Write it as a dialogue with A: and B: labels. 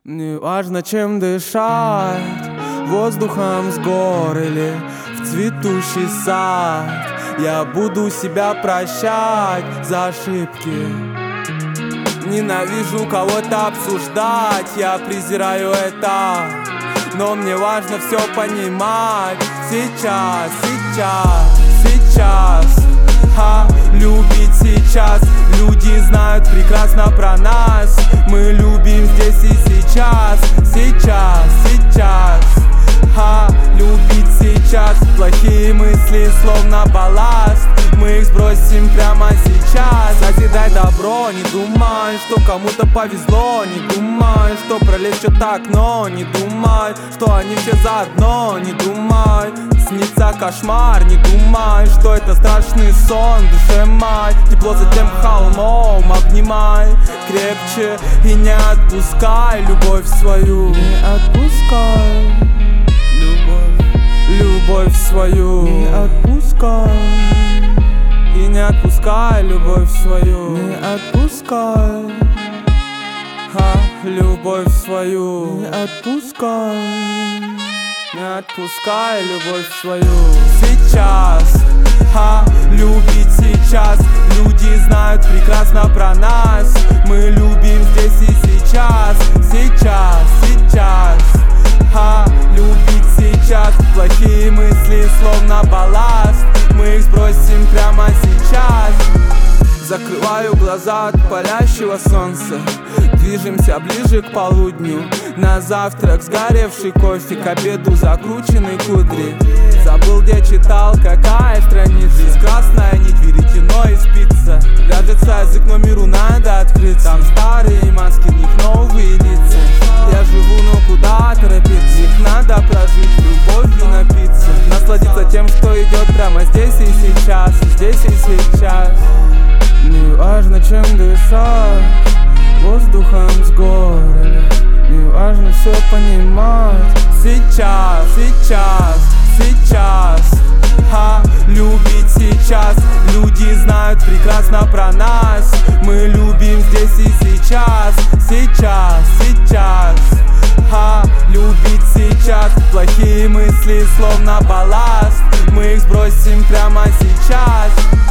A: Не важно, чем дышать, воздухом с гор или в цветущий сад. Я буду себя прощать за ошибки. Ненавижу кого-то обсуждать, я презираю это, но мне важно все понимать. Сейчас, любить сейчас. Люди знают прекрасно про нас. Мы любим здесь и сейчас. Любить сейчас. Плохие мысли словно балласт, мы их сбросим прямо сейчас. Созидай добро, не думай, что кому-то повезло. Не думай, что пролезть что-то окно. Не думай, что они все заодно. Не думай, снится кошмар. Не думай, что это страшный сон. Душе май, тепло затем холмом. Обнимай крепче и не отпускай любовь свою. Не отпускай любовь свою. Не отпускай. И не отпускай любовь свою. Не отпускай любовь свою. Не отпускай. Не отпускай любовь свою. Сейчас, любить сейчас. Люди знают прекрасно про нас. Мы любим здесь и сейчас. Любить сейчас. Плохие мысли словно балласт, мы их сбросим прямо сейчас. Закрываю глаза от палящего солнца. Движемся ближе к полудню. На завтрак сгоревший кофе, к обеду закрученные кудри. Забыл, где читал, какая страница. Здесь красная нить, веретено и спица. Кажется, язык, но миру надо открыть. Там старые маски, в них новые лица. Я живу, но куда торопиться? Их надо прожить, любовью напиться. Насладиться тем, что идет прямо здесь и сейчас. Здесь и сейчас. Не важно, чем дышать, воздухом с гор. Не важно все понимать. Сейчас. Любить сейчас. Люди знают прекрасно про нас. Мы любим здесь и сейчас. Любить сейчас. Плохие мысли словно балласт, мы их сбросим прямо сейчас.